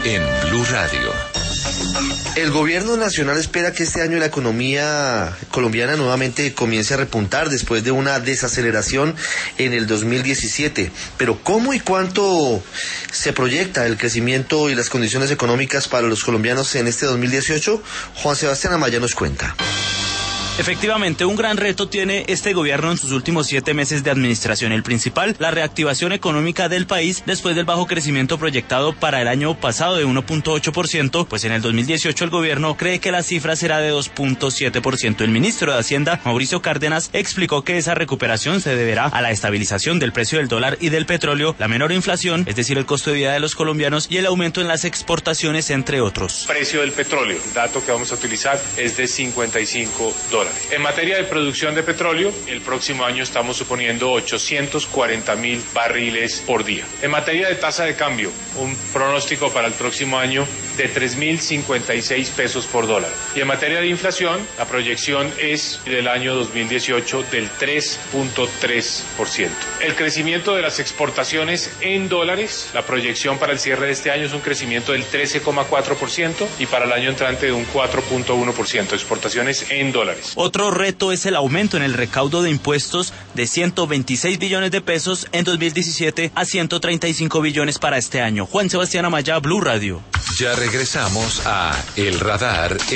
En Blue Radio. El gobierno nacional espera que este año la economía colombiana nuevamente comience a repuntar después de una desaceleración en el 2017. Pero ¿cómo y cuánto se proyecta el crecimiento y las condiciones económicas para los colombianos en este 2018? Juan Sebastián Amaya nos cuenta. Efectivamente, un gran reto tiene este gobierno en sus últimos 7 meses de administración. El principal, la reactivación económica del país después del bajo crecimiento proyectado para el año pasado de 1.8%, pues en el 2018 el gobierno cree que la cifra será de 2.7%. El ministro de Hacienda, Mauricio Cárdenas, explicó que esa recuperación se deberá a la estabilización del precio del dólar y del petróleo, la menor inflación, es decir, el costo de vida de los colombianos, y el aumento en las exportaciones, entre otros. Precio del petróleo, el dato que vamos a utilizar es de $55. En materia de producción de petróleo, el próximo año estamos suponiendo 840,000 barriles por día. En materia de tasa de cambio, un pronóstico para el próximo año de 3.056 pesos por dólar. Y en materia de inflación, la proyección es del año 2018 del 3.3%. El crecimiento de las exportaciones en dólares, la proyección para el cierre de este año es un crecimiento del 13,4% y para el año entrante de un 4.1%, exportaciones en dólares. Otro reto es el aumento en el recaudo de impuestos de 126 billones de pesos en 2017 a 135 billones para este año. Juan Sebastián Amaya, Blue Radio. Ya regresamos a El Radar